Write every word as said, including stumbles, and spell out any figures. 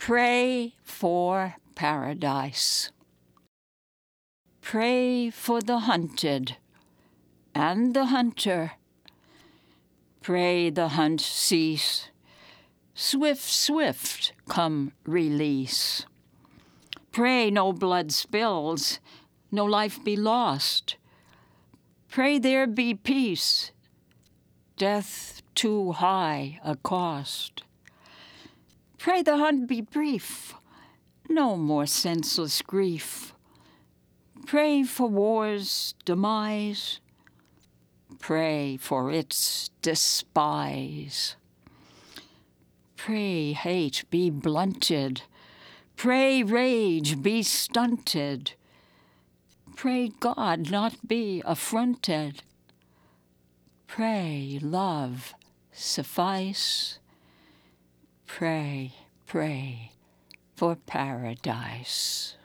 Pray for paradise. Pray for the hunted and the hunter. Pray the hunt cease. Swift, swift come release. Pray no blood spills, no life be lost. Pray there be peace, death too high a cost. Pray the hunt be brief, no more senseless grief. Pray for war's demise. Pray for its despise. Pray hate be blunted. Pray rage be stunted. Pray God not be affronted. Pray love suffice. Pray, pray for paradise.